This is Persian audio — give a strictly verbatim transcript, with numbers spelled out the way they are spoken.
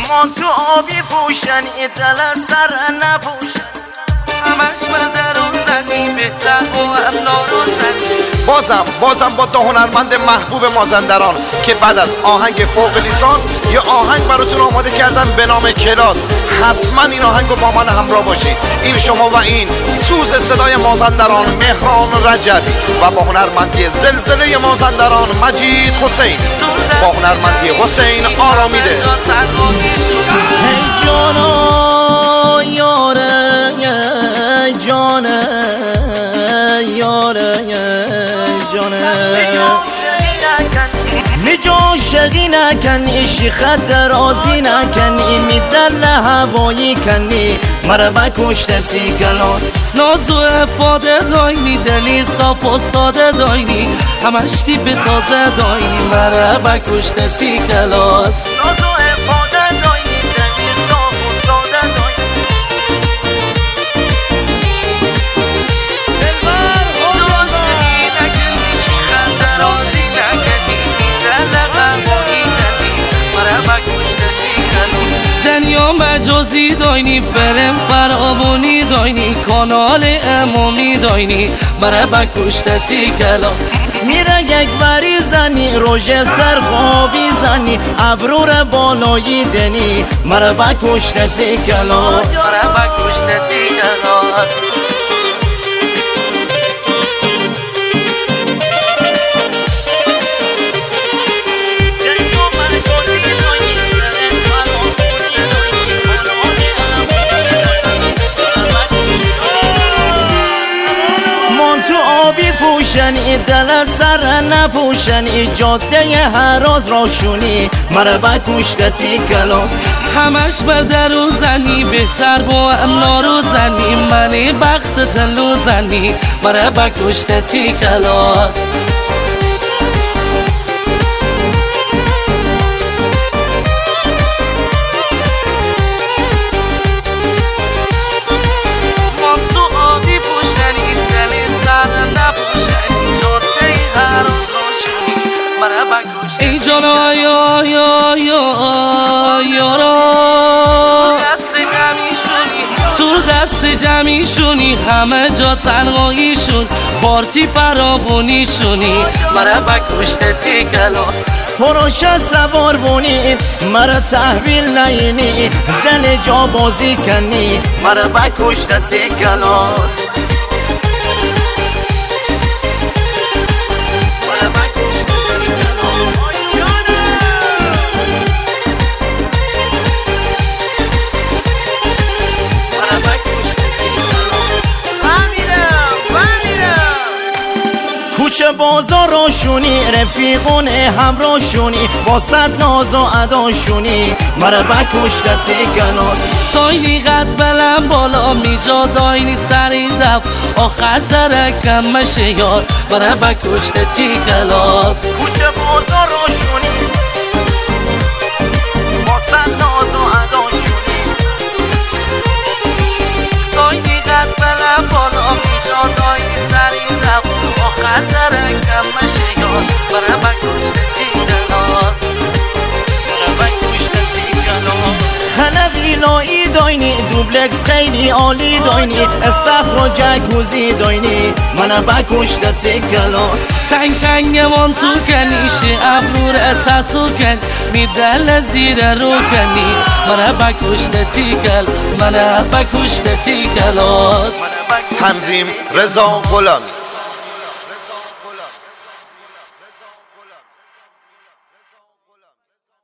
ما تو آبی پوشن دل سر نپوشن همش من درون زنی بهتر و هم نارون زنی. بازم بازم با دو هنرمند محبوب مازندران که بعد از آهنگ فوق لیسانس یه آهنگ براتون آماده کردن به نام کلاس. حتما این آهنگ رو با من همراه باشید. این شما و این سوز صدای مازندران مهران رجبی و با هنرمندی زلزله مازندران مجید حسین با هنرمندی حسین آرامیده. هی جانا یاره جانه یاره جانه میجا شقی نکن ایشی خد درازی نکن ایمی دل هوایی کنی مرا بکشتی کلاس. نازو افاده داینی دلی صاف و ساده داینی همش تیپ تازه داینی مرا بکشتی کلاس. نازو افاده داینی دلی صاف و ساده داینی دنیا مجازی داینی فرم فرابونی داینی کانال امامی داینی مرا بکشتی کلا. میره یک بری زنی روژه سر خوابی زنی ابرور بالایی دنی مرا بکشتی کلا مرا بکشتی کلا. پوشن دل سر نپوشن جاده هراز راشونی مرا بکشتی کلاس. همش بر درو زنی بهتر با هم نارو زنی منی بخت تلو زنی مرا بکشتی کلاس. ای جانا یا یا یا یارا دست جمعیشونی تو دست جمعیشونی همه جا تنهاییشون پارتی فراغونیشونی مرا بکشتی کلاس. پروشه سوار بونی مرا تحویل نینی دل جا بازی کنی مرا بکشتی کلاس. کوچه بازار راشونی رفیقون همراشونی با صد ناز و اداشونی مرا بکشتی کلاس. داینی قد بلند بالا میجا داینی سری دف آخر ترکم مشه یار مرا بکشتی کلاس. کوچه بازار راشونی با صد ناز و اداشونی داینی قد بلند بالا میجا داینی سری دف آخر ترکم مشه یار مرا بکشتی کلاس. مرا بکشتی کلاس. خلقیلایی داینی دوبلکس خیلی عالی داینی استخر و جکوزی داینی منو بکشتی کلاس. تنگ تنگ من تو کنیشی ابرور تاتو کن میدل زیر رو کنی منو بکشتی کل منو بکشتی کلاس. تنظیم رضا غلامی.